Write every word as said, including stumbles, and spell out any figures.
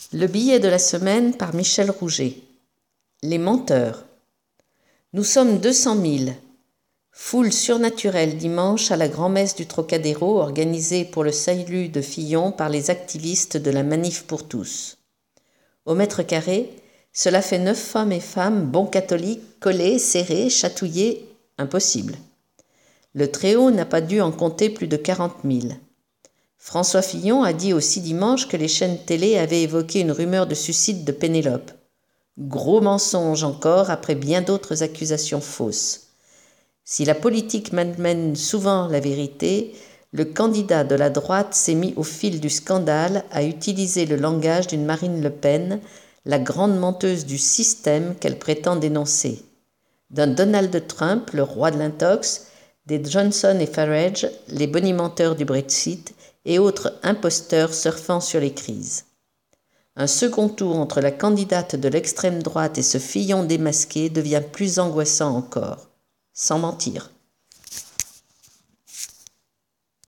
Le billet de la semaine par Michel Rouget. Les menteurs. Nous sommes deux cent mille. Foule surnaturelle dimanche à la grand-messe du Trocadéro organisée pour le salut de Fillon par les activistes de la Manif pour tous. Au mètre carré, cela fait neuf hommes et femmes, bons catholiques, collés, serrés, chatouillés, impossible. Le Très-Haut n'a pas dû en compter plus de quarante mille. François Fillon a dit aussi dimanche que les chaînes télé avaient évoqué une rumeur de suicide de Pénélope. Gros mensonge encore après bien d'autres accusations fausses. Si la politique malmène souvent la vérité, le candidat de la droite s'est mis au fil du scandale à utiliser le langage d'une Marine Le Pen, la grande menteuse du système qu'elle prétend dénoncer. D'un Donald Trump, le roi de l'intox, des Johnson et Farage, les bonimenteurs du Brexit, et autres imposteurs surfant sur les crises. Un second tour entre la candidate de l'extrême droite et ce Fillon démasqué devient plus angoissant encore. Sans mentir.